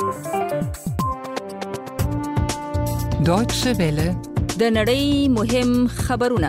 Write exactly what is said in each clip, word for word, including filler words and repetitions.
Deutsche Welle. د نړۍ مهم خبرونه.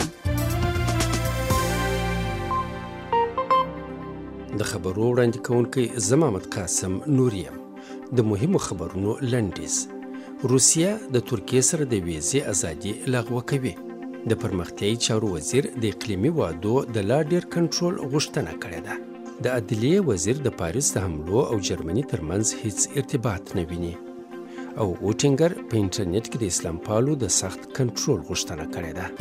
د خبرو وړاندې کوونکی زمامت قاسم نوریم. د مهمو خبرونو لنډیز. روسیه د ترکیه سره د ویزې ازادي لغوه کوي. د پرمختیایي چارو وزیر د اقلیمي وادو د لا ډیر کنټرول غوښتنه کړې ده. د عدلیې وزیر د پاریس د حملو او جرمني ترمنځ هیڅ ارتباط نه ویني. او اوټینګر په انټرنیټ کې د اسلام پالو د سخت کنټرول غوښتنه کړې ده.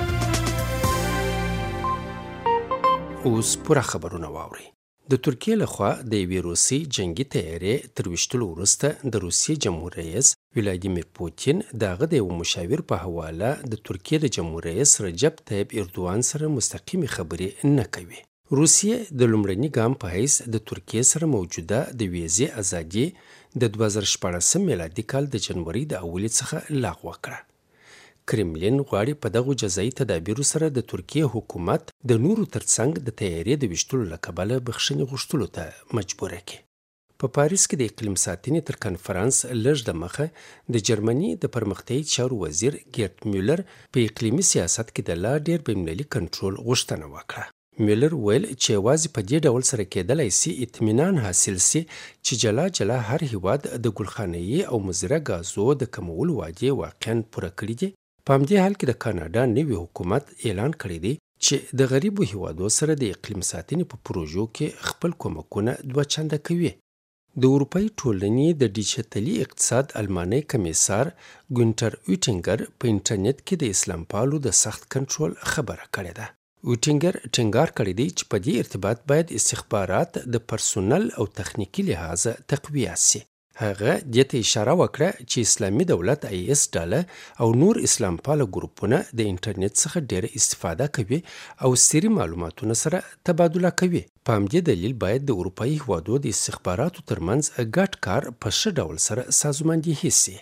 اوس پوره خبرونه واورئ. د ترکیه لخوا د یوې روسي جنگي طیارې تر ویشتلو وروسته د روسیې جمهور رئیس ولادیمیر پوتین د هغه د یوه مشاور په حواله د ترکیه د جمهور رئیس رجب طیب اردوان سره مستقیمې خبرې نه کوي. روسیه د لومړني ګام په حیث د ترکیه سره موجوده د ویزې ازادي د دوه زره شپاړسم میلادي کال د جنوري د اولې څخه لغوه کړه. کرملین غواړي په دغو جزایي تدابیرو سره د ترکیه حکومت د نورو ترڅنګ د طیارې د ویشتلو له کبله بخښنې غوښتلو ته مجبوره کړي. په پاریس کې د اقلیم ساتنې تر کنفرانس لږ د مخه د جرمني د پرمختیایي چارو وزیر ګیرت میولر په اقلیمي سیاست کې د لا ډیر بین‌المللي کنټرول غوښتنه وکړه. میولر ویل چې یوازې په دې ډول سره کېدلی سي اطمینان حاصل سي چې جلا جلا هر هیواد د ګلخانه‌یي او مضره غازو د کمولو وعدې واقعاً پوره کړي دي. په همدې حال کې د کاناډا نوي حکومت اعلان کړی دی چې د غریبو هیوادو سره د اقلیم ساتنې په پروژو کې خپل کومکونه دوه چنده کوي. د اروپایي ټولنې د ډیجیټلي اقتصاد الماني کمیسار ګونټر اوټینګر په انټرنیټ کې د اسلام پالو د سخت کنټرول خبره کړې ده. اوټینګر ټینګار کړی دی چې په دې ارتباط باید استخبارات د پرسونل او تخنیکی لحاظه تقویه سي. هغه دې ته اشاره وکړه چې اسلامي دولت آی اس ډله او نور اسلام پاله ګروپونه د انټرنیټ څخه ډېره استفاده کوي او سری معلوماتونه سره تبادله کوي. په همدې دلیل باید د اروپایي هیوادو د استخباراتو ترمنځ ګډ کار په ښه ډول سره سازماندهي سي.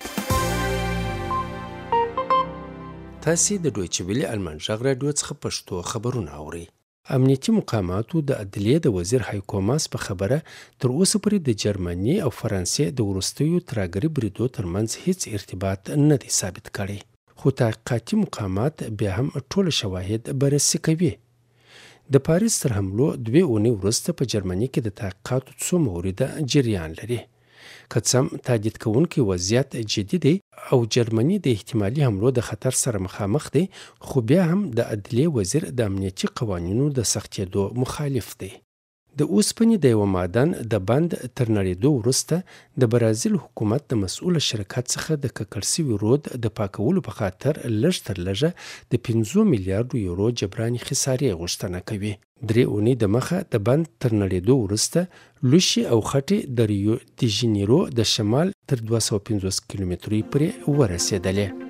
تاسې د دویچه ویلې المان غږ راډیو څخه پښتو خبرونه اورئ. امنیتي مقاماتو د عدلیې د وزیر هایکو ماس په خبره تر اوسه پورې د جرمني او فرانسې د وروستیو ترهګري بریدو ترمنځ هیڅ ارتباط نه دی ثابت کړی، خو تحقیقاتي مقامات بیا هم ټول شواهد بررسي کوي. د پاریس تر حملو دوې اونۍ وروسته په جرمني کې د تحقیقاتو څو مورده جریان لري. که څه هم تهدید کوونکی وضعیت جدي دی او جرمني د احتمالي حملو د خطر سره مخامخ دی، خو بیا هم د عدلیې وزیر د امنیتي قوانینو د سختېدو مخالف دی. د اوسپنې د یوه معدن د بند تر نړېدو وروسته د برازیل حکومت د مسؤله شرکت څخه د ککړ سوي رود د پاکولو په خاطر لږ تر لږه د پنځه میلیارډو یورو جبراني خسارې غوښتنه کوي. درې اونۍ د مخه د بند تر نړېدو وروسته لوشي او خټې د ریو د ژنیرو د شمال تر دوه سوه پنځوس کیلومترۍ پورې ورسېدلې.